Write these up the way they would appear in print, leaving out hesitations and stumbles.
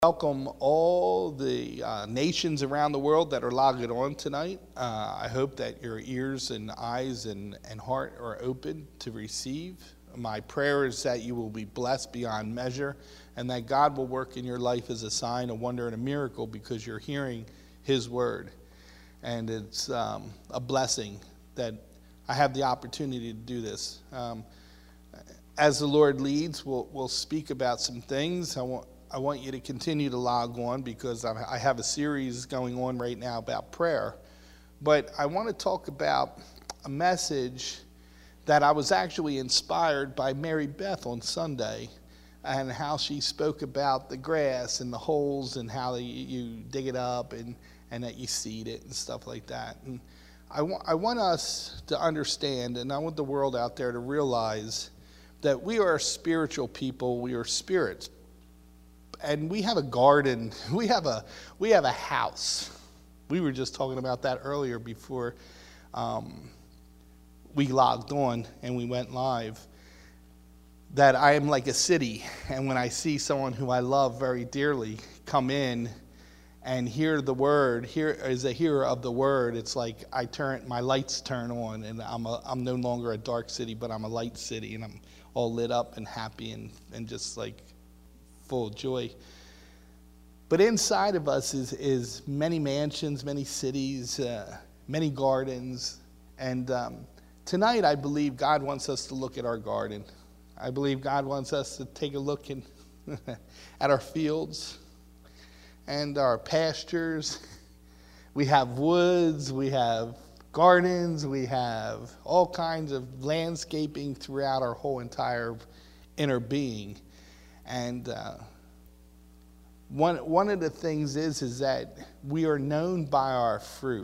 Welcome all the nations around the world that are logged on tonight. I hope that your ears and eyes and heart are open to receive. My prayer is that you will be blessed beyond measure and that God will work in your life as a sign, a wonder, and a miracle because you're hearing His word. And it's a blessing that I have the opportunity to do this. As the Lord leads, we'll speak about some things. I want you to continue to log on because I have a series going on right now about prayer. But I want to talk about a message that I was actually inspired by Mary Beth on Sunday and how she spoke about the grass and the holes and how you dig it up and that you seed it and stuff like that. And I want us to understand, and I want the world out there to realize that we are spiritual people, we are spirits. And we have a garden, we have a house. We were just talking about that earlier before we logged on and we went live. That I am like a city, and when I see someone who I love very dearly come in and hear the word, here as a hearer of the word, it's like my lights turn on, and I'm no longer a dark city, but I'm a light city, and I'm all lit up and happy and just like full of joy. But inside of us is many mansions, many cities, many gardens. And tonight I believe God wants us to look at our garden. I believe God wants us to take a look at our fields and our pastures. We have woods, we have gardens, we have all kinds of landscaping throughout our whole entire inner being. And one of the things is that we are known by our fruit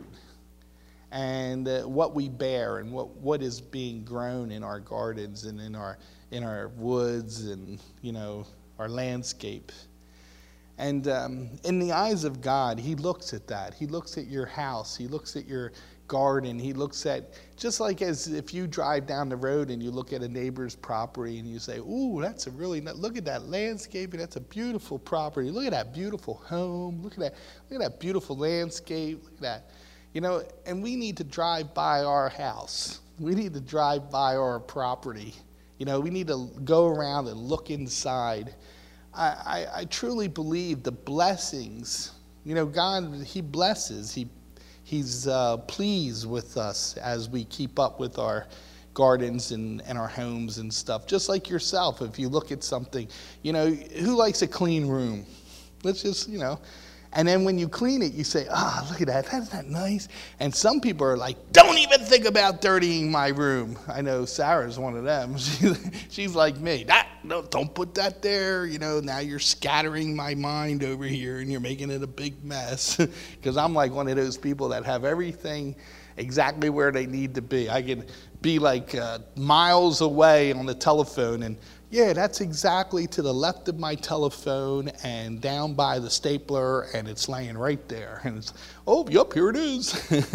and what we bear and what is being grown in our gardens and in our woods and our landscape. And in the eyes of God, He looks at that. He looks at your house. He looks at your garden. He looks at, just like as if you drive down the road and you look at a neighbor's property and you say, ooh, that's a really, look at that landscaping. That's a beautiful property. Look at that beautiful home. Look at that beautiful landscape. Look at that. And we need to drive by our house. We need to drive by our property. We need to go around and look inside. I truly believe the blessings, God, He blesses. He's pleased with us as we keep up with our gardens and our homes and stuff. Just like yourself, if you look at something, who likes a clean room? Let's just, and then when you clean it, you say, look at that. Isn't that nice? And some people are like, don't even think about dirtying my room. I know Sarah's one of them. She's like me. No, don't put that there. Now you're scattering my mind over here and you're making it a big mess. Because I'm like one of those people that have everything exactly where they need to be. I can be like miles away on the telephone and yeah, that's exactly to the left of my telephone and down by the stapler, and it's laying right there. And it's, yep, here it is.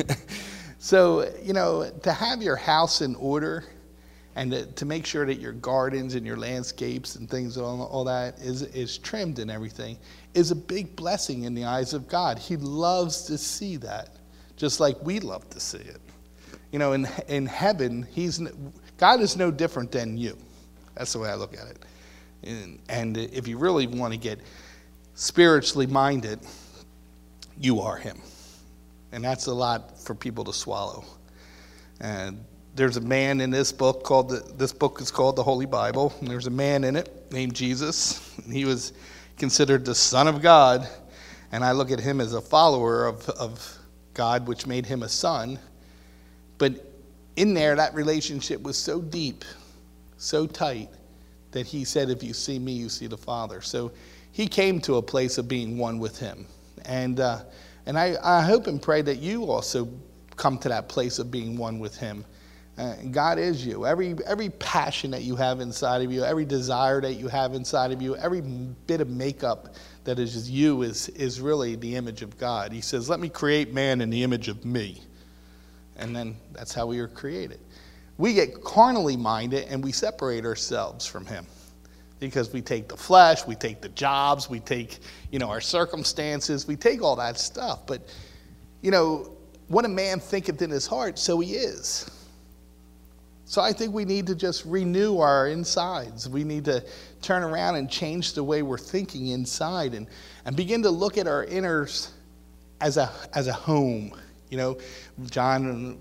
So, to have your house in order and to make sure that your gardens and your landscapes and things, all that is trimmed and everything, is a big blessing in the eyes of God. He loves to see that, just like we love to see it. In heaven, God is no different than you. That's the way I look at it. And if you really want to get spiritually minded, you are Him. And that's a lot for people to swallow. And there's a man in this book this book is called the Holy Bible. And there's a man in it named Jesus. And he was considered the Son of God. And I look at him as a follower of God, which made him a son. But in there, that relationship was so deep, so tight, that he said, if you see me, you see the Father. So he came to a place of being one with Him. And I hope and pray that you also come to that place of being one with Him. God is you. Every passion that you have inside of you, every desire that you have inside of you, every bit of makeup that is you is really the image of God. He says, let me create man in the image of me. And then that's how we were created. We get carnally minded and we separate ourselves from Him. Because we take the flesh, we take the jobs, we take, our circumstances, we take all that stuff. But, what a man thinketh in his heart, so he is. So I think we need to just renew our insides. We need to turn around and change the way we're thinking inside and begin to look at our inners as a home. John and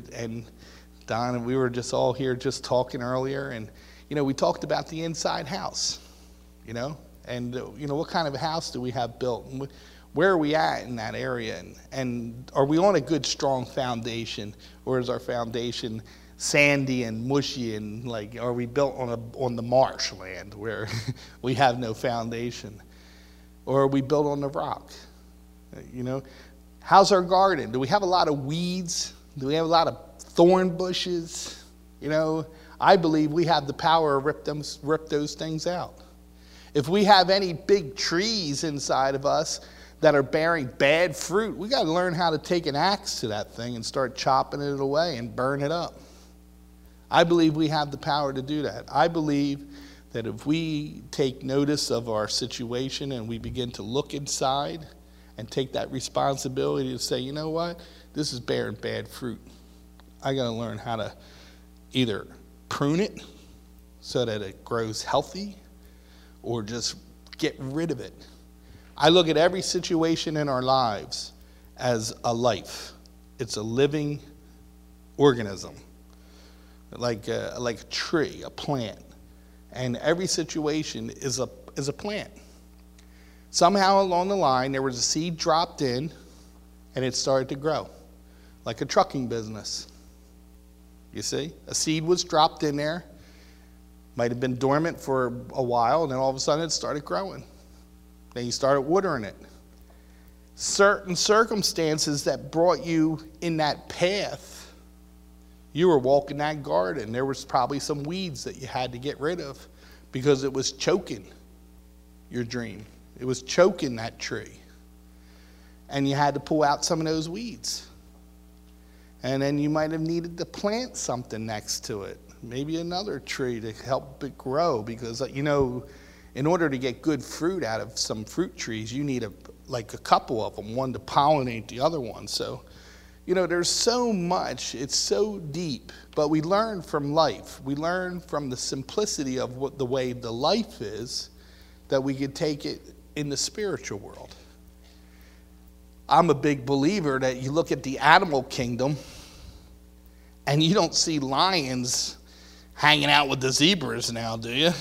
Don and we were just all here just talking earlier, and we talked about the inside house, and what kind of a house do we have built, and where are we at in that area, and are we on a good strong foundation, or is our foundation sandy and mushy, and are we built on the marshland where we have no foundation, or are we built on the rock? How's our garden? Do we have a lot of weeds? Do we have a lot of thorn bushes? I believe we have the power to rip those things out. If we have any big trees inside of us that are bearing bad fruit, we got to learn how to take an axe to that thing and start chopping it away and burn it up. I believe we have the power to do that. I believe that if we take notice of our situation and we begin to look inside and take that responsibility to say, you know what, this is bearing bad fruit. I got to learn how to either prune it so that it grows healthy or just get rid of it. I look at every situation in our lives as a life. It's a living organism, like a tree, a plant. And every situation is a plant. Somehow along the line, there was a seed dropped in, and it started to grow, like a trucking business. You see, a seed was dropped in there, might have been dormant for a while, and then all of a sudden it started growing. Then you started watering it. Certain circumstances that brought you in that path, you were walking that garden. There was probably some weeds that you had to get rid of because it was choking your dream. It was choking that tree. And you had to pull out some of those weeds. And then you might have needed to plant something next to it, maybe another tree to help it grow, because in order to get good fruit out of some fruit trees, you need a couple of them, one to pollinate the other one. So, there's so much, it's so deep, but we learn from life. We learn from the simplicity of the way the life is, that we could take it in the spiritual world. I'm a big believer that you look at the animal kingdom and you don't see lions hanging out with the zebras now, do you?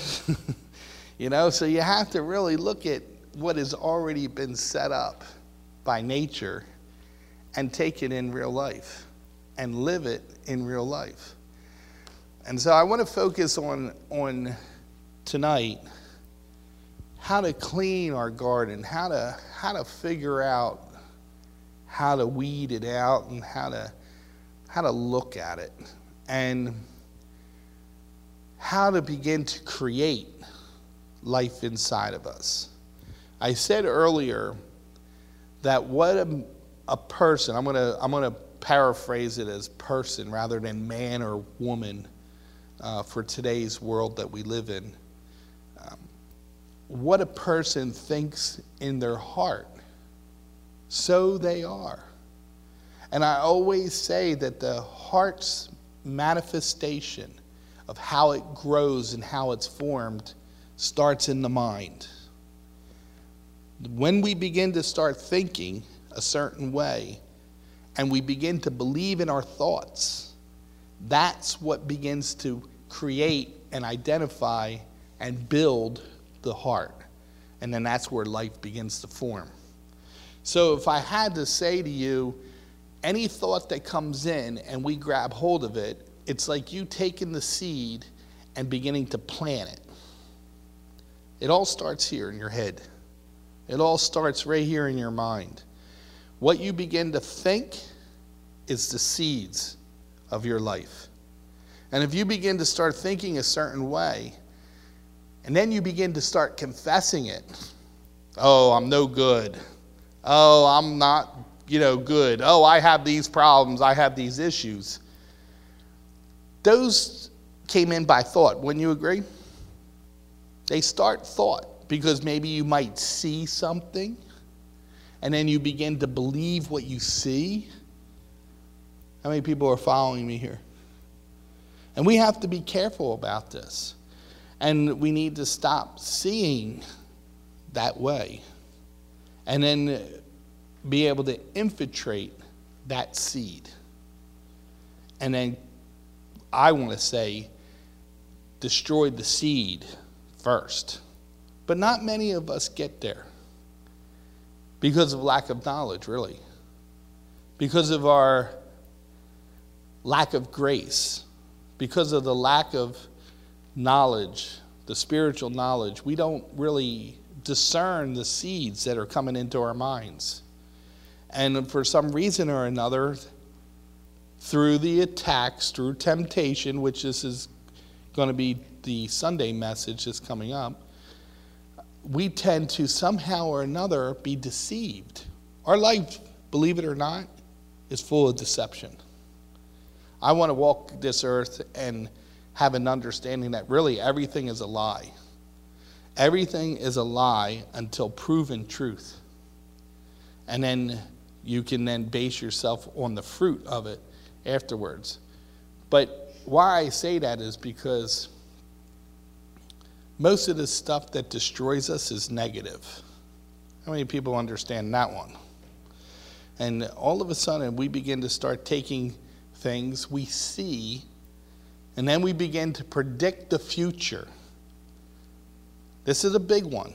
So you have to really look at what has already been set up by nature and take it in real life and live it in real life. And so I want to focus on tonight how to clean our garden, how to figure out how to weed it out and how to look at it, and how to begin to create life inside of us. I said earlier that what a person, I'm gonna paraphrase it as person rather than man or woman for today's world that we live in. What a person thinks in their heart, so they are. And I always say that the heart's manifestation of how it grows and how it's formed starts in the mind. When we begin to start thinking a certain way and we begin to believe in our thoughts, that's what begins to create and identify and build the heart. And then that's where life begins to form. So if I had to say to you, any thought that comes in and we grab hold of it, it's like you taking the seed and beginning to plant it. It all starts here in your head. It all starts right here in your mind. What you begin to think is the seeds of your life. And if you begin to start thinking a certain way, and then you begin to start confessing it, oh, I'm no good. Oh, I'm not, good. Oh, I have these problems. I have these issues. Those came in by thought. Wouldn't you agree? They start thought because maybe you might see something and then you begin to believe what you see. How many people are following me here? And we have to be careful about this. And we need to stop seeing that way and then be able to infiltrate that seed. And then I want to say, destroy the seed first. But not many of us get there because of lack of knowledge, really. Because of our lack of grace. Because of the lack of knowledge, the spiritual knowledge. We don't really discern the seeds that are coming into our minds. And for some reason or another, through the attacks, through temptation, which this is going to be the Sunday message that's coming up, we tend to somehow or another be deceived. Our life, believe it or not, is full of deception. I want to walk this earth and have an understanding that really everything is a lie. Everything is a lie until proven truth. And then you can then base yourself on the fruit of it afterwards. But why I say that is because most of the stuff that destroys us is negative. How many people understand that one? And all of a sudden we begin to start taking things we see, and then we begin to predict the future. This is a big one.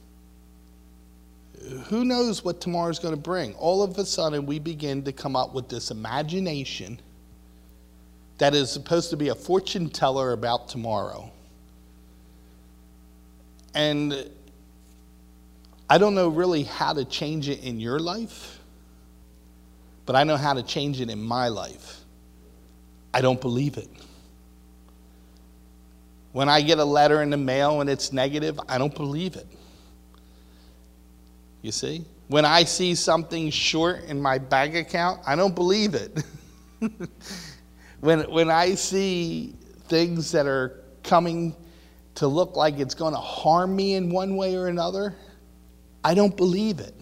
Who knows what tomorrow's going to bring? All of a sudden we begin to come up with this imagination that is supposed to be a fortune teller about tomorrow. And I don't know really how to change it in your life, but I know how to change it in my life. I don't believe it. When I get a letter in the mail and it's negative, I don't believe it. You see? When I see something short in my bank account, I don't believe it. When I see things that are coming to look like it's going to harm me in one way or another, I don't believe it.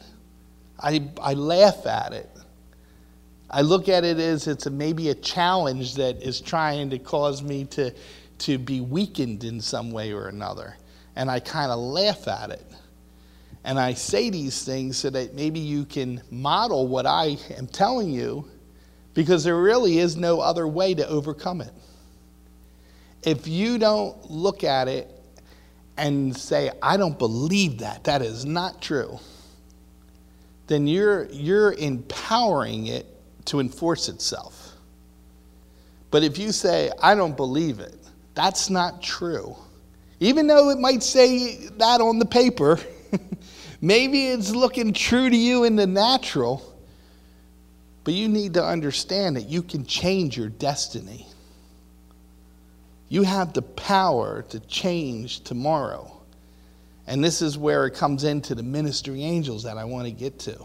I laugh at it. I look at it as it's maybe a challenge that is trying to cause me to be weakened in some way or another. And I kind of laugh at it. And I say these things so that maybe you can model what I am telling you, because there really is no other way to overcome it. If you don't look at it and say, I don't believe that, that is not true, then you're empowering it to enforce itself. But if you say, I don't believe it, that's not true. Even though it might say that on the paper, maybe it's looking true to you in the natural, but you need to understand that you can change your destiny. You have the power to change tomorrow. And this is where it comes into the ministering angels that I want to get to.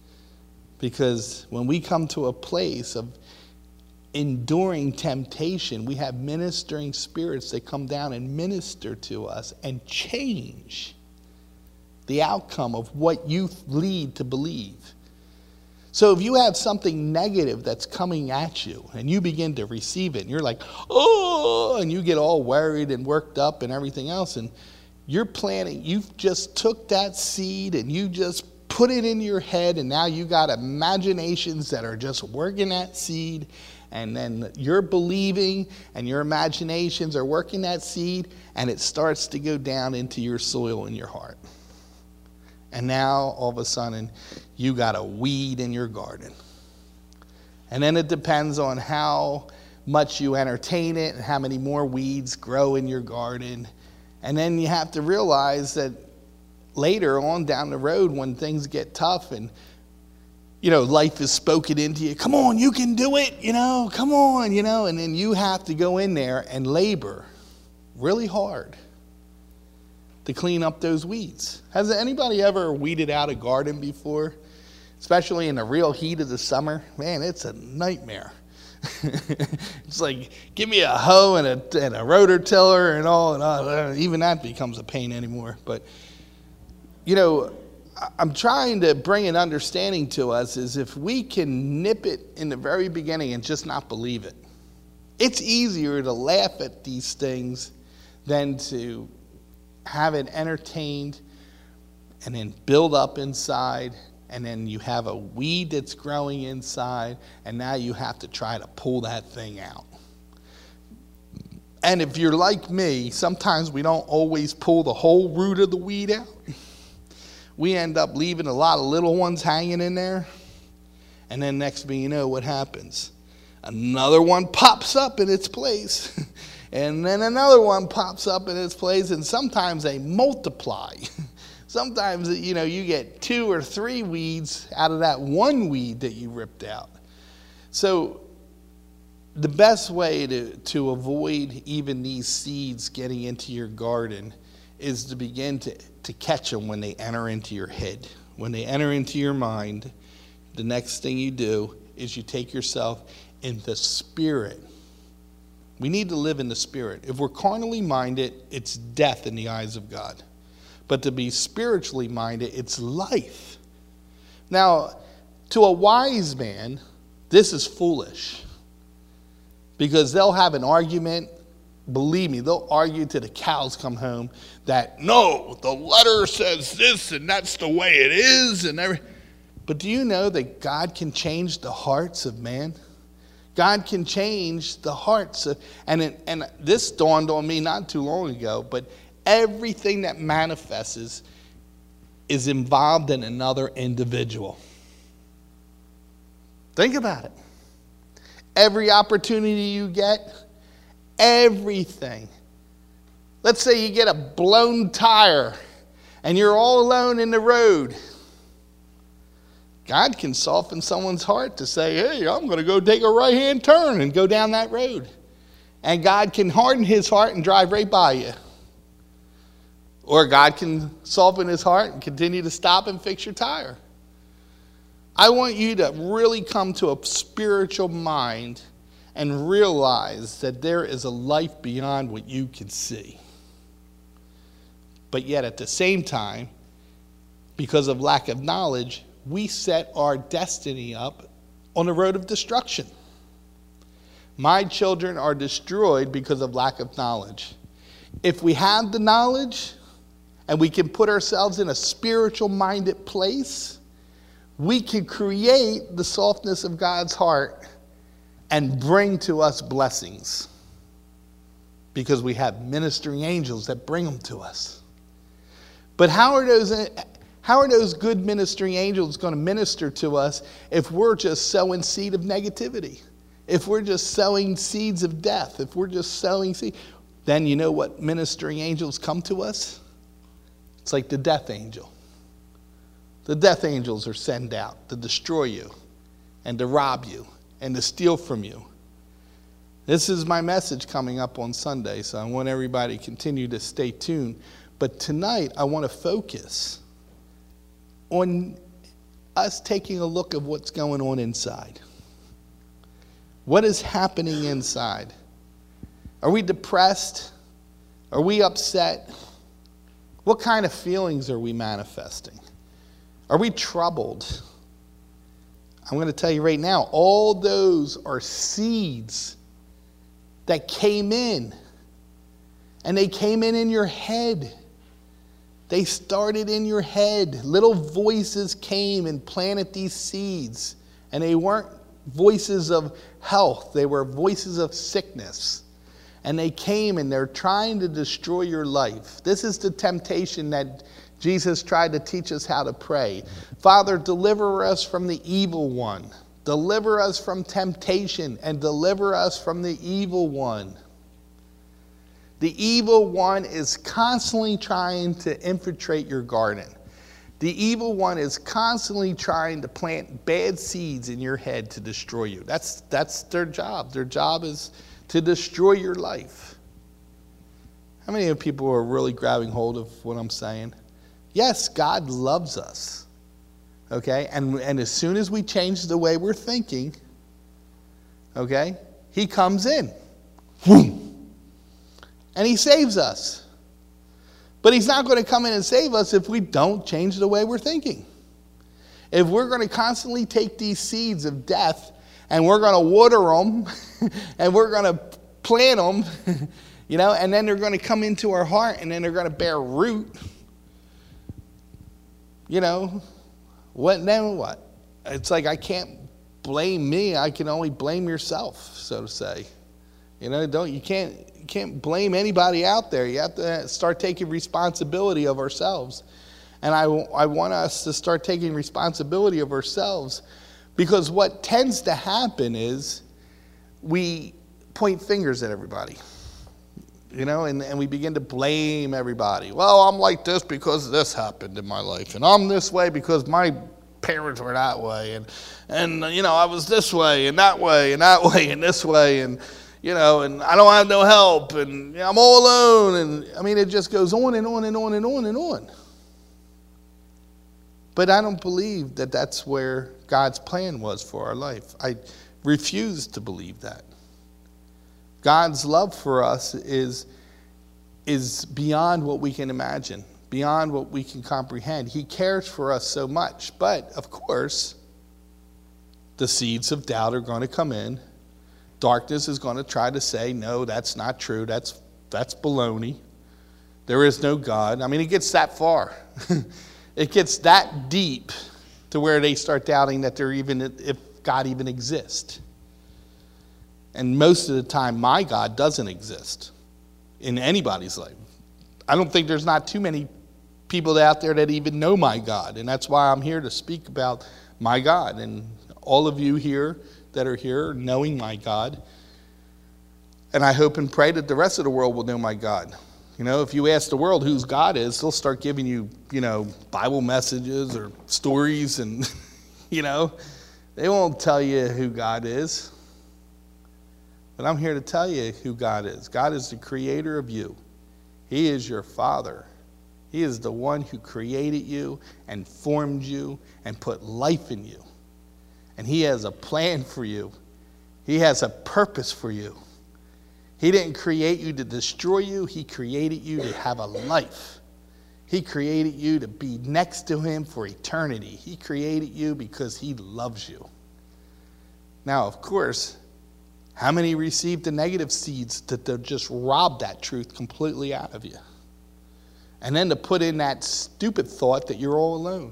Because when we come to a place of enduring temptation, we have ministering spirits that come down and minister to us and change the outcome of what you lead to believe. So if you have something negative that's coming at you and you begin to receive it and you're like, oh, and you get all worried and worked up and everything else, and you're planning, you've just took that seed and you just put it in your head, and now you got imaginations that are just working that seed, and then you're believing and your imaginations are working that seed, and it starts to go down into your soil in your heart. And now all of a sudden you got a weed in your garden. And then it depends on how much you entertain it and how many more weeds grow in your garden. And then you have to realize that later on down the road, when things get tough and life is spoken into you, come on, you can do it, come on, and then you have to go in there and labor really hard to clean up those weeds. Has anybody ever weeded out a garden before? Especially in the real heat of the summer? Man, it's a nightmare. It's like, give me a hoe and a rotor tiller and all. Even that becomes a pain anymore. But, I'm trying to bring an understanding to us is if we can nip it in the very beginning and just not believe it. It's easier to laugh at these things than to have it entertained and then build up inside, and then you have a weed that's growing inside, and now you have to try to pull that thing out. And if you're like me, sometimes we don't always pull the whole root of the weed out. We end up leaving a lot of little ones hanging in there, and then next thing you know, what happens? Another one pops up in its place, and then another one pops up in its place, and sometimes they multiply. Sometimes, you get 2 or 3 weeds out of that one weed that you ripped out. So the best way to avoid even these seeds getting into your garden is to begin to catch them when they enter into your head. When they enter into your mind, the next thing you do is you take yourself in the Spirit. We need to live in the Spirit. If we're carnally minded, it's death in the eyes of God. But to be spiritually minded, it's life. Now, to a wise man, this is foolish. Because they'll have an argument. Believe me, they'll argue till the cows come home that, no, the letter says this and that's the way it is. But do you know that God can change the hearts of man? God can change the hearts. And this dawned on me not too long ago, but everything that manifests is involved in another individual. Think about it. Every opportunity you get, everything. Let's say you get a blown tire and you're all alone in the road. God can soften someone's heart to say, hey, I'm going to go take a right-hand turn and go down that road. And God can harden his heart and drive right by you. Or God can soften his heart and continue to stop and fix your tire. I want you to really come to a spiritual mind and realize that there is a life beyond what you can see. But yet at the same time, because of lack of knowledge, we set our destiny up on the road of destruction. My children are destroyed because of lack of knowledge. If we have the knowledge and we can put ourselves in a spiritual minded place, we can create the softness of God's heart and bring to us blessings because we have ministering angels that bring them to us. But how are those good ministering angels going to minister to us if we're just sowing seed of negativity? If we're just sowing seeds of death? If we're just sowing seed? Then you know what ministering angels come to us? It's like the death angel. The death angels are sent out to destroy you and to rob you and to steal from you. This is my message coming up on Sunday, so I want everybody to continue to stay tuned. But tonight, I want to focus on us taking a look at what's going on inside. What is happening inside? Are we depressed? Are we upset? What kind of feelings are we manifesting? Are we troubled? I'm going to tell you right now, all those are seeds that came in. And they came in your head. They started in your head. Little voices came and planted these seeds. And they weren't voices of health. They were voices of sickness. And they came and they're trying to destroy your life. This is the temptation that Jesus tried to teach us how to pray. Father, deliver us from the evil one. Deliver us from temptation and deliver us from the evil one. The evil one is constantly trying to infiltrate your garden. The evil one is constantly trying to plant bad seeds in your head to destroy you. That's their job. Their job is to destroy your life. How many of people are really grabbing hold of what I'm saying? Yes, God loves us. Okay? And as soon as we change the way we're thinking, Okay? He comes in. And he saves us. But he's not going to come in and save us if we don't change the way we're thinking. If we're going to constantly take these seeds of death and we're going to water them and we're going to plant them, and then they're going to come into our heart and then they're going to bear root, what then what? It's like I can't blame me. I can only blame yourself, so to say. You can't blame anybody out there. You have to start taking responsibility of ourselves. And I want us to start taking responsibility of ourselves, because what tends to happen is we point fingers at everybody, and we begin to blame everybody. Well, I'm like this because this happened in my life, and I'm this way because my parents were that way, and I was this way and that way and that way and this way, and and I don't have no help, and I'm all alone, and it just goes on and on and on and on and on. But I don't believe that that's where God's plan was for our life. I refuse to believe that. God's love for us is beyond what we can imagine, beyond what we can comprehend. He cares for us so much. But, of course, the seeds of doubt are going to come in. Darkness is going to try to say, no, that's not true. That's baloney. There is no God. It gets that far. It gets that deep to where they start doubting that if God even exists. And most of the time, my God doesn't exist in anybody's life. I don't think there's not too many people out there that even know my God. And that's why I'm here to speak about my God. And all of you here that are here knowing my God. And I hope and pray that the rest of the world will know my God. If you ask the world whose God is, they'll start giving you, Bible messages or stories, and, they won't tell you who God is. But I'm here to tell you who God is. God is the creator of you. He is your Father. He is the one who created you and formed you and put life in you. And he has a plan for you. He has a purpose for you. He didn't create you to destroy you. He created you to have a life. He created you to be next to him for eternity. He created you because he loves you. Now, of course, how many received the negative seeds that they'll just rob that truth completely out of you? And then to put in that stupid thought that you're all alone.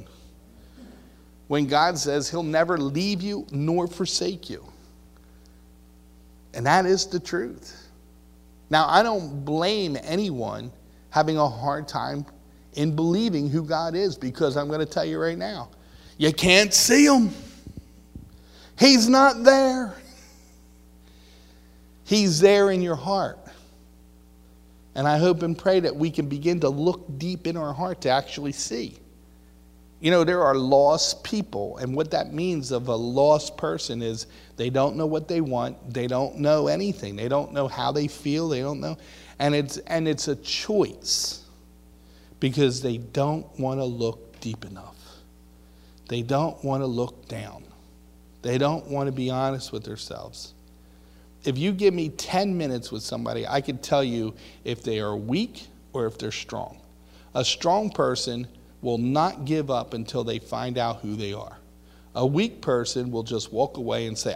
When God says he'll never leave you nor forsake you. And that is the truth. Now, I don't blame anyone having a hard time in believing who God is, because I'm going to tell you right now, you can't see him. He's not there. He's there in your heart. And I hope and pray that we can begin to look deep in our heart to actually see. There are lost people, and what that means of a lost person is they don't know what they want. They don't know anything. They don't know how they feel. They don't know. And it's a choice, because they don't want to look deep enough. They don't want to look down. They don't want to be honest with themselves. If you give me 10 minutes with somebody, I can tell you if they are weak or if they're strong. A strong person will not give up until they find out who they are. A weak person will just walk away and say,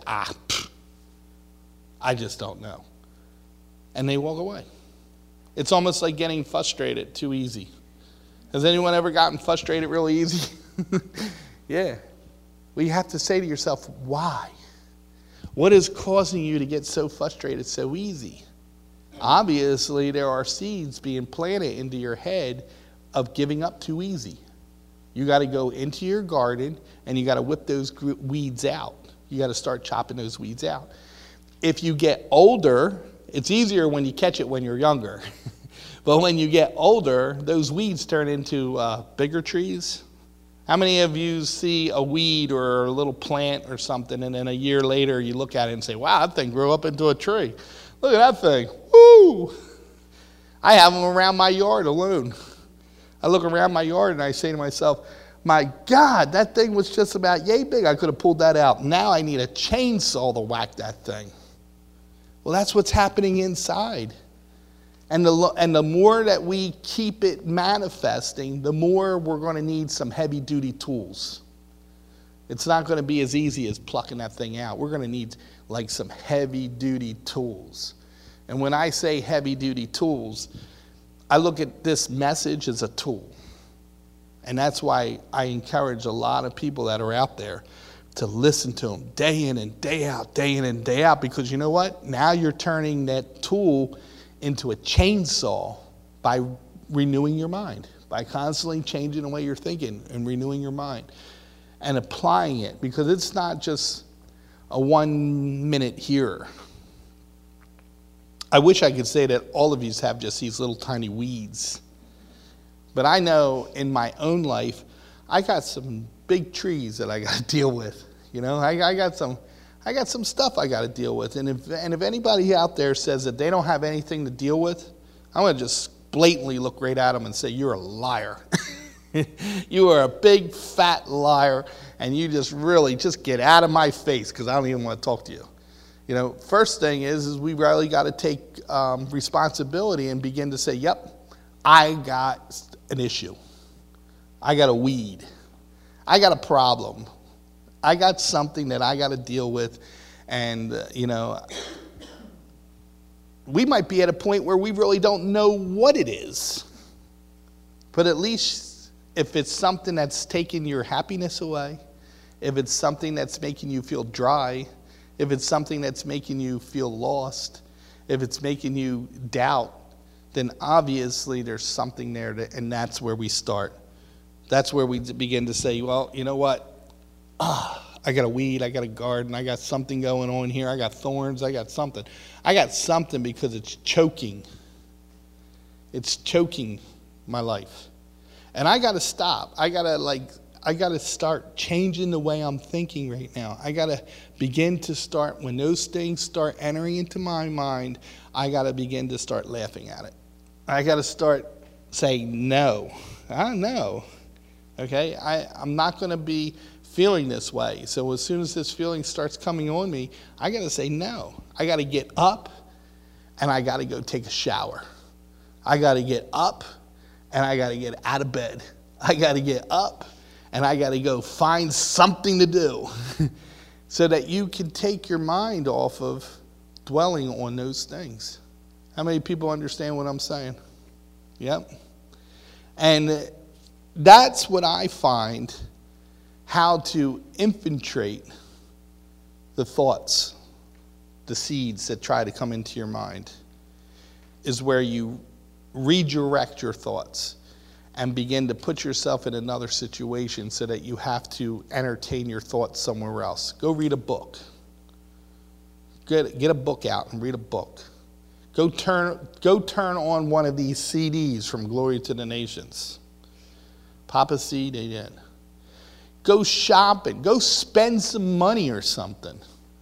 I just don't know. And they walk away. It's almost like getting frustrated too easy. Has anyone ever gotten frustrated really easy? Yeah. Well, you have to say to yourself, why? What is causing you to get so frustrated so easy? Obviously, there are seeds being planted into your head of giving up too easy. You got to go into your garden and you got to whip those weeds out. You got to start chopping those weeds out. If you get older, it's easier when you catch it when you're younger. But when you get older, those weeds turn into bigger trees. How many of you see a weed or a little plant or something, and then a year later you look at it and say, wow, that thing grew up into a tree. Look at that thing. Woo! I have them around my yard alone. I look around my yard and I say to myself, My God, that thing was just about yay big. I could have pulled that out. Now I need a chainsaw to whack that thing. Well, that's what's happening inside. And the more that we keep it manifesting, the more we're going to need some heavy-duty tools. It's not going to be as easy as plucking that thing out. We're going to need like some heavy-duty tools. And when I say heavy-duty tools, I look at this message as a tool. And that's why I encourage a lot of people that are out there to listen to them day in and day out, day in and day out. Because you know what? Now you're turning that tool into a chainsaw by renewing your mind, by constantly changing the way you're thinking and renewing your mind and applying it. Because it's not just a 1 minute here. I wish I could say that all of you have just these little tiny weeds. But I know in my own life, I got some big trees that I got to deal with. You know, I got some stuff I got to deal with. And if anybody out there says that they don't have anything to deal with, I'm going to just blatantly look right at them and say, you're a liar. You are a big, fat liar, and you just really just get out of my face because I don't even want to talk to you. You know, first thing is we really got to take responsibility and begin to say, yep, I got an issue. I got a weed. I got a problem. I got something that I got to deal with. And, you know, we might be at a point where we really don't know what it is. But at least if it's something that's taking your happiness away, if it's something that's making you feel dry, if it's something that's making you feel lost, if it's making you doubt, then obviously there's something there, and that's where we start. That's where we begin to say, well, you know what? I got a weed, I got a garden, I got something going on here, I got thorns, I got something. I got something because it's choking. It's choking my life. And I got to stop. I got to start changing the way I'm thinking right now. I got to begin to start, when those things start entering into my mind, I got to begin to start laughing at it. I got to start saying no. No. Okay? I'm not going to be feeling this way. So as soon as this feeling starts coming on me, I got to say no. I got to get up and I got to go take a shower. I got to get up and I got to get out of bed. I got to get up and I got to go find something to do so that you can take your mind off of dwelling on those things. How many people understand what I'm saying? Yep. And that's what I find, how to infiltrate the thoughts, the seeds that try to come into your mind, is where you redirect your thoughts and begin to put yourself in another situation so that you have to entertain your thoughts somewhere else. Go read a book. Get a book out and read a book. Go turn on one of these CDs from Glory to the Nations. Pop a CD in. Go shopping. Go spend some money or something.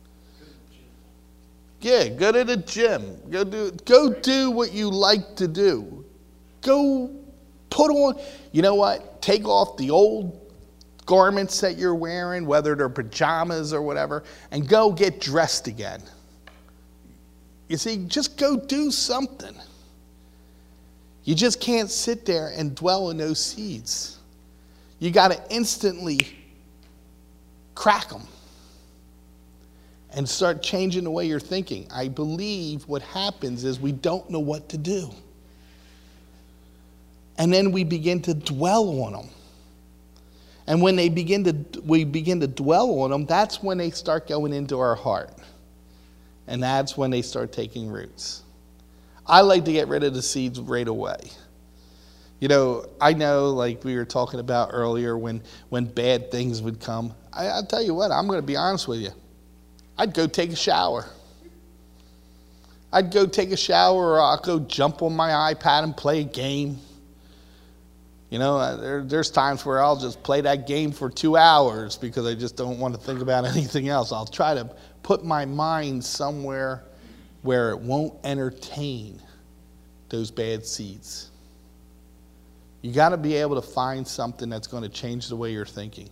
Yeah, go to the gym. Go do what you like to do. Go put on, you know what? Take off the old garments that you're wearing, whether they're pajamas or whatever, and go get dressed again. You see, just go do something. You just can't sit there and dwell in those seeds. You got to instantly crack them and start changing the way you're thinking. I believe what happens is we don't know what to do. And then we begin to dwell on them. And when we begin to dwell on them, that's when they start going into our heart. And that's when they start taking roots. I like to get rid of the seeds right away. You know, I know, like we were talking about earlier, when bad things would come. I'll tell you what, I'm going to be honest with you. I'd go take a shower. I'd go take a shower, or I'll go jump on my iPad and play a game. You know, there's times where I'll just play that game for 2 hours because I just don't want to think about anything else. I'll try to put my mind somewhere where it won't entertain those bad seeds. You got to be able to find something that's going to change the way you're thinking.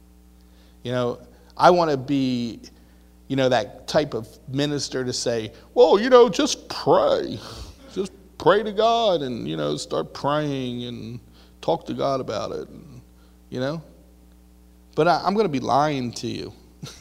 I want to be, that type of minister to say, well, just pray. Just pray to God and, start praying and talk to God about it, But I'm going to be lying to you.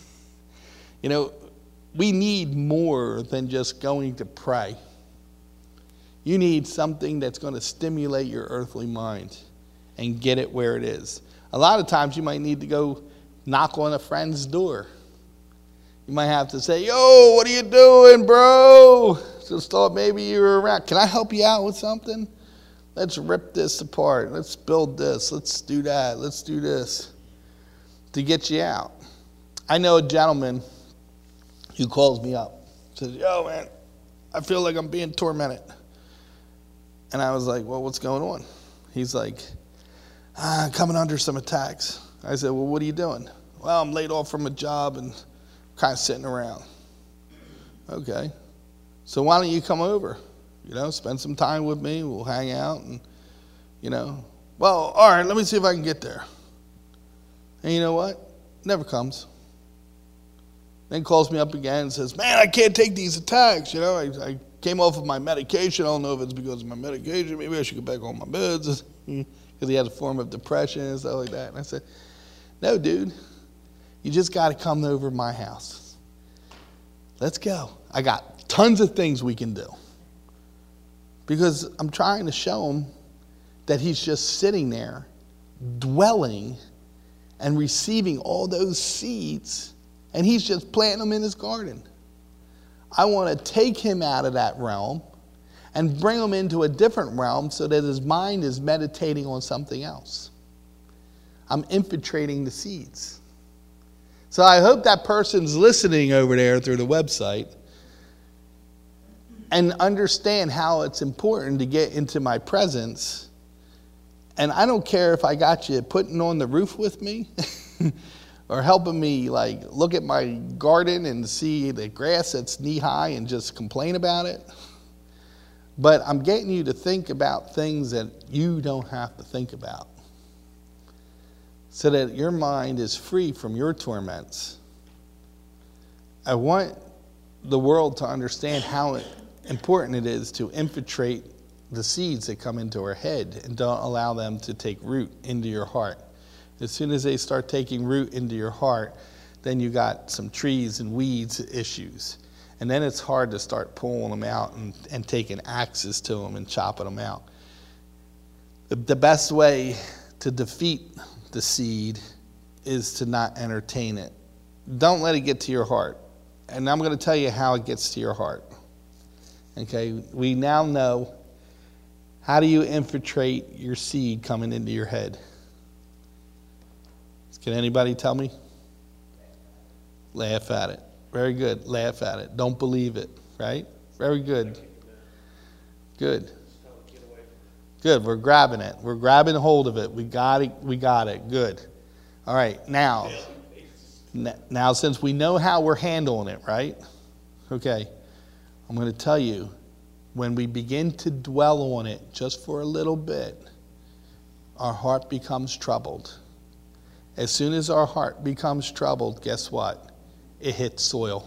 We need more than just going to pray. You need something that's going to stimulate your earthly mind and get it where it is. A lot of times you might need to go knock on a friend's door. You might have to say, yo, what are you doing, bro? Just thought maybe you were around. Can I help you out with something? Let's rip this apart. Let's build this. Let's do that. Let's do this to get you out. I know a gentleman who calls me up. Says, yo, man, I feel like I'm being tormented. And I was like, well, what's going on? He's like, I'm coming under some attacks. I said, well, what are you doing? Well, I'm laid off from a job and kind of sitting around. Okay. So why don't you come over? Spend some time with me. We'll hang out and, well, all right, let me see if I can get there. And you know what? Never comes. Then calls me up again and says, man, I can't take these attacks. I came off of my medication. I don't know if it's because of my medication. Maybe I should get back on my meds because he had a form of depression and stuff like that. And I said, no, dude, you just got to come over to my house. Let's go. I got tons of things we can do. Because I'm trying to show him that he's just sitting there, dwelling and receiving all those seeds, and he's just planting them in his garden. I want to take him out of that realm and bring him into a different realm so that his mind is meditating on something else. I'm infiltrating the seeds. So I hope that person's listening over there through the website and understand how it's important to get into my presence. And I don't care if I got you putting on the roof with me or helping me look at my garden and see the grass that's knee high and just complain about it. But I'm getting you to think about things that you don't have to think about, so that your mind is free from your torments. I want the world to understand how important it is to infiltrate the seeds that come into our head and don't allow them to take root into your heart. As soon as they start taking root into your heart, then you got some trees and weeds issues. And then it's hard to start pulling them out and taking axes to them and chopping them out. The best way to defeat the seed is to not entertain it. Don't let it get to your heart. And I'm going to tell you how it gets to your heart. Okay, we now know, how do you infiltrate your seed coming into your head? Can anybody tell me? Laugh at it. Very good. Laugh at it. Don't believe it. Right? Very good. Good. Good. We're grabbing it. We're grabbing hold of it. We got it. We got it. Good. All right. Now, since we know how we're handling it, right? Okay. I'm going to tell you, when we begin to dwell on it just for a little bit, our heart becomes troubled. As soon as our heart becomes troubled, guess what? It hits soil.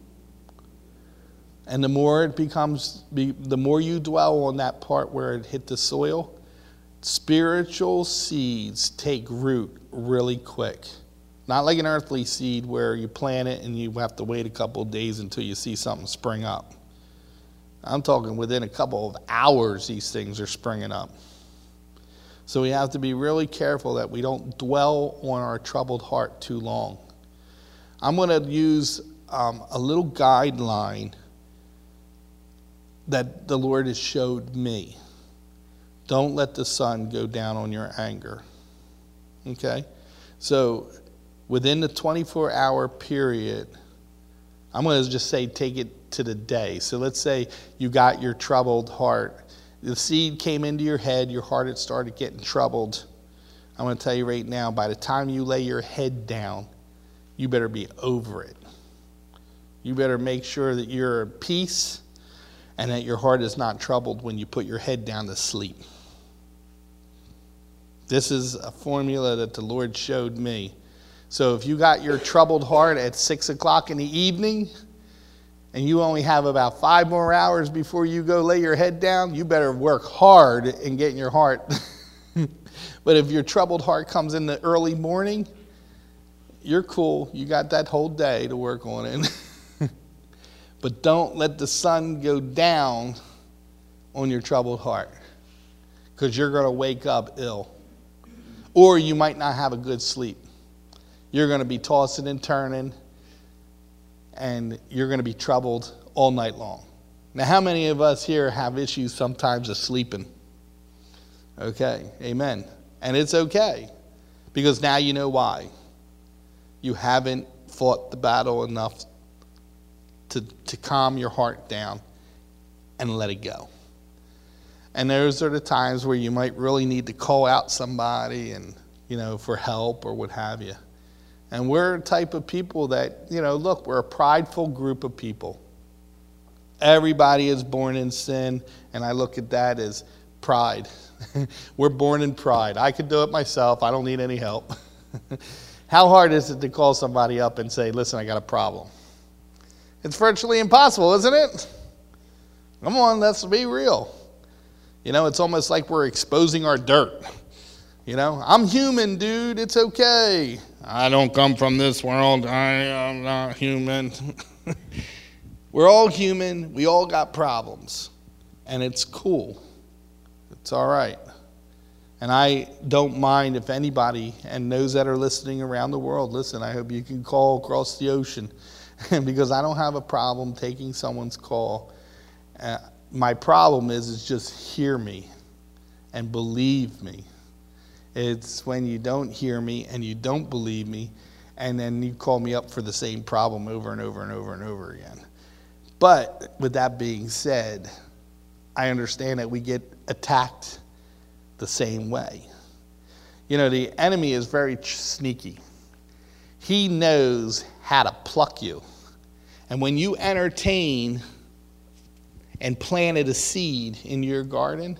And the more you dwell on that part where it hit the soil, spiritual seeds take root really quick. Not like an earthly seed where you plant it and you have to wait a couple of days until you see something spring up. I'm talking within a couple of hours these things are springing up. So we have to be really careful that we don't dwell on our troubled heart too long. I'm going to use a little guideline that the Lord has showed me. Don't let the sun go down on your anger. Okay? So within the 24-hour period, I'm going to just say take it to the day. So let's say you got your troubled heart. The seed came into your head, your heart had started getting troubled. I'm going to tell you right now, by the time you lay your head down, you better be over it. You better make sure that you're at peace and that your heart is not troubled when you put your head down to sleep. This is a formula that the Lord showed me. So if you got your troubled heart at 6 o'clock in the evening, and you only have about 5 more hours before you go lay your head down, you better work hard in getting your heart. But if your troubled heart comes in the early morning, you're cool. You got that whole day to work on it. But don't let the sun go down on your troubled heart, because you're going to wake up ill. Or you might not have a good sleep. You're going to be tossing and turning, and you're going to be troubled all night long. Now, how many of us here have issues sometimes of sleeping? Okay, amen. And it's okay, because now you know why. You haven't fought the battle enough to calm your heart down and let it go. And those are the times where you might really need to call out somebody and, for help or what have you. And we're a type of people that, look, we're a prideful group of people. Everybody is born in sin, and I look at that as pride. We're born in pride. I could do it myself. I don't need any help. How hard is it to call somebody up and say, listen, I got a problem? It's virtually impossible, isn't it? Come on, let's be real. It's almost like we're exposing our dirt. I'm human, dude. It's okay. I don't come from this world. I am not human. We're all human. We all got problems. And it's cool. It's all right. And I don't mind if anybody, and those that are listening around the world, listen, I hope you can call across the ocean, because I don't have a problem taking someone's call. My problem is just hear me and believe me. It's when you don't hear me and you don't believe me, and then you call me up for the same problem over and over and over and over again. But with that being said, I understand that we get attacked the same way. The enemy is very sneaky. He knows how to pluck you. And when you entertain and planted a seed in your garden,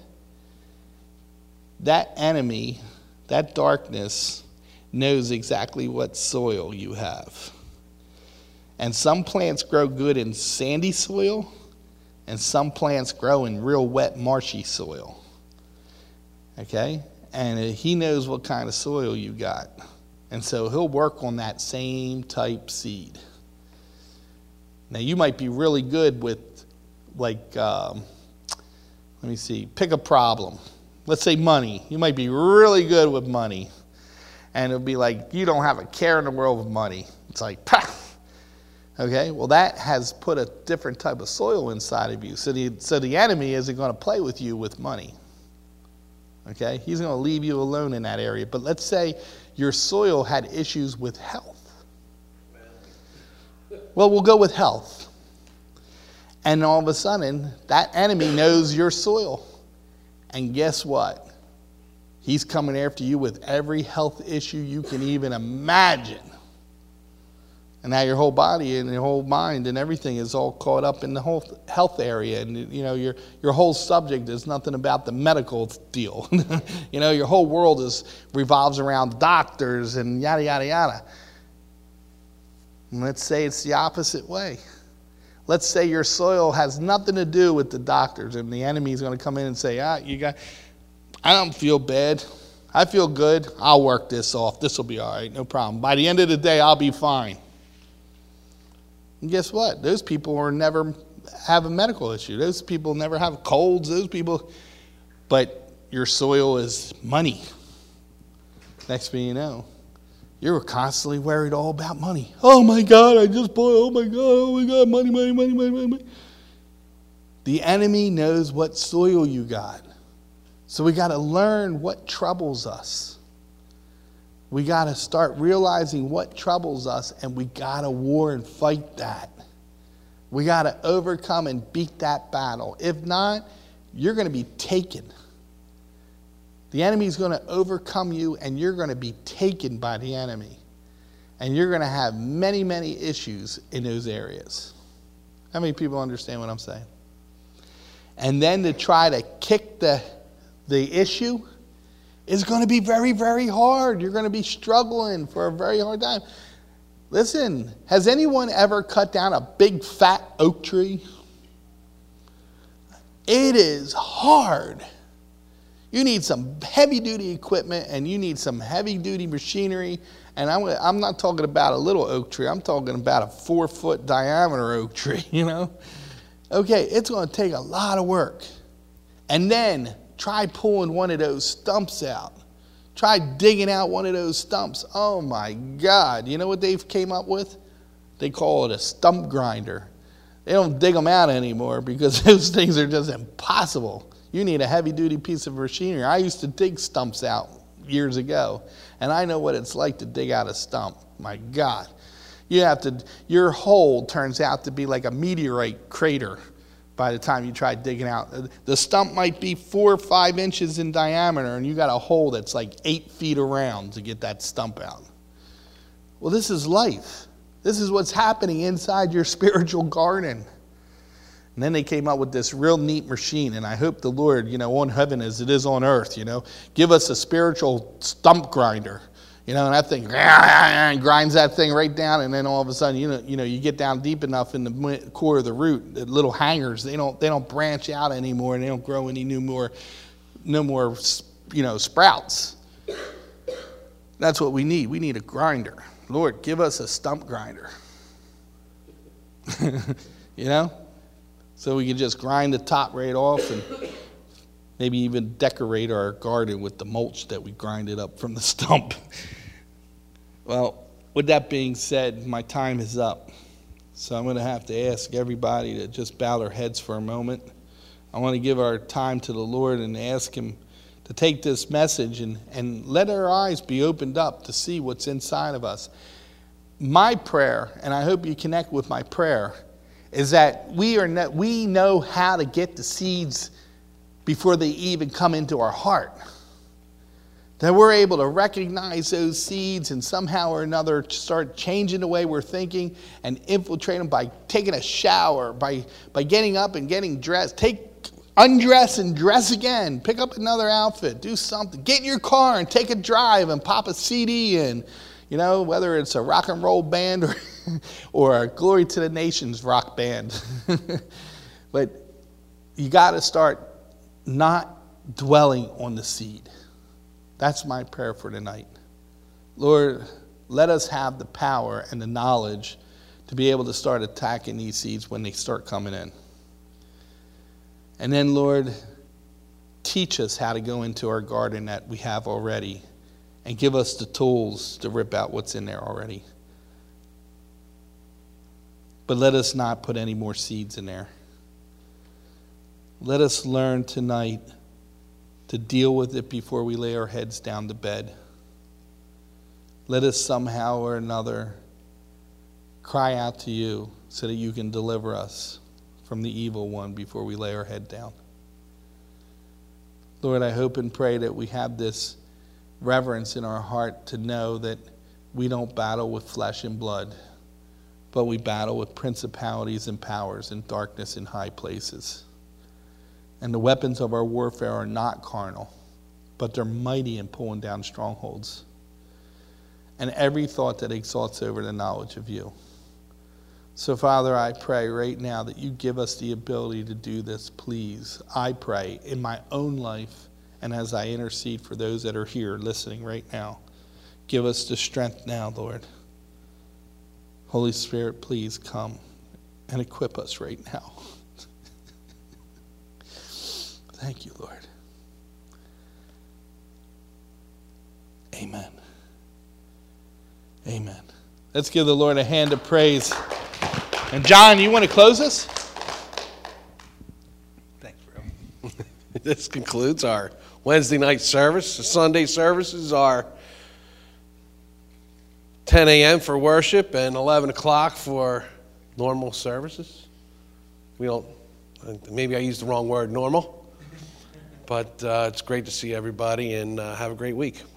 that enemy, that darkness, knows exactly what soil you have. And some plants grow good in sandy soil, and some plants grow in real wet, marshy soil. Okay? And he knows what kind of soil you got. And so he'll work on that same type seed. Now, you might be really good with, pick a problem. Let's say money. You might be really good with money. And it'll be like, you don't have a care in the world with money. It's like, pah! Okay, well, that has put a different type of soil inside of you. So the enemy isn't going to play with you with money. Okay, he's going to leave you alone in that area. But let's say your soil had issues with health. Well, we'll go with health. And all of a sudden, that enemy knows your soil. And guess what? He's coming after you with every health issue you can even imagine. And now your whole body and your whole mind and everything is all caught up in the whole health area. And, your whole subject is nothing about the medical deal. Your whole world revolves around doctors and yada, yada, yada. And let's say it's the opposite way. Let's say your soil has nothing to do with the doctors, and the enemy is going to come in and say, I don't feel bad. I feel good. I'll work this off. This will be all right. No problem. By the end of the day, I'll be fine. And guess what? Those people will never have a medical issue. Those people never have colds. But your soil is money. Next thing you know, you're constantly worried all about money. Oh my God, I just bought, oh my God, money. The enemy knows what soil you got. So we got to learn what troubles us. We got to start realizing what troubles us, and we got to war and fight that. We got to overcome and beat that battle. If not, you're going to be taken. The enemy is going to overcome you, and you're going to be taken by the enemy. And you're going to have many, many issues in those areas. How many people understand what I'm saying? And then to try to kick the issue It's going to be very, very hard. You're going to be struggling for a very hard time. Listen, has anyone ever cut down a big fat oak tree? It is hard. You need some heavy-duty equipment, and you need some heavy-duty machinery. And I'm not talking about a little oak tree. I'm talking about a 4-foot diameter oak tree, you know. Okay, it's going to take a lot of work. And then try pulling one of those stumps out. Try digging out one of those stumps. Oh, my God. You know what they've came up with? They call it a stump grinder. They don't dig them out anymore because those things are just impossible. You need a heavy-duty piece of machinery. I used to dig stumps out years ago, and I know what it's like to dig out a stump. My God. Your hole turns out to be like a meteorite crater by the time you try digging out. The stump might be 4 or 5 inches in diameter, and you got a hole that's like 8 feet around to get that stump out. Well, this is life. This is what's happening inside your spiritual garden. And then they came up with this real neat machine, and I hope the Lord, on heaven as it is on earth, give us a spiritual stump grinder. And that thing grinds that thing right down, and then all of a sudden, you get down deep enough in the core of the root, the little hangers, they don't branch out anymore, and they don't grow any no more sprouts. That's what we need. We need a grinder. Lord, give us a stump grinder. So we can just grind the top right off and maybe even decorate our garden with the mulch that we grinded up from the stump. Well, with that being said, my time is up. So I'm going to have to ask everybody to just bow their heads for a moment. I want to give our time to the Lord and ask Him to take this message and let our eyes be opened up to see what's inside of us. My prayer, and I hope you connect with my prayer, is that we know how to get the seeds before they even come into our heart. That we're able to recognize those seeds and somehow or another start changing the way we're thinking and infiltrate them by taking a shower, by getting up and getting dressed. Undress and dress again. Pick up another outfit. Do something. Get in your car and take a drive and pop a CD in. Whether it's a rock and roll band or a Glory to the Nations rock band. But you got to start not dwelling on the seed. That's my prayer for tonight. Lord, let us have the power and the knowledge to be able to start attacking these seeds when they start coming in. And then, Lord, teach us how to go into our garden that we have already and give us the tools to rip out what's in there already. But let us not put any more seeds in there. Let us learn tonight to deal with it before we lay our heads down to bed. Let us somehow or another cry out to you so that you can deliver us from the evil one before we lay our head down. Lord, I hope and pray that we have this reverence in our heart to know that we don't battle with flesh and blood, but we battle with principalities and powers and darkness in high places. And the weapons of our warfare are not carnal, but they're mighty in pulling down strongholds. And every thought that exalts over the knowledge of you. So, Father, I pray right now that you give us the ability to do this, please. I pray in my own life and as I intercede for those that are here listening right now. Give us the strength now, Lord. Holy Spirit, please come and equip us right now. Thank you, Lord. Amen. Amen. Let's give the Lord a hand of praise. And John, you want to close us? Thanks, bro. This concludes our Wednesday night service. The Sunday services are 10 a.m. for worship and 11 o'clock for normal services. Maybe I used the wrong word, normal. But it's great to see everybody, and have a great week.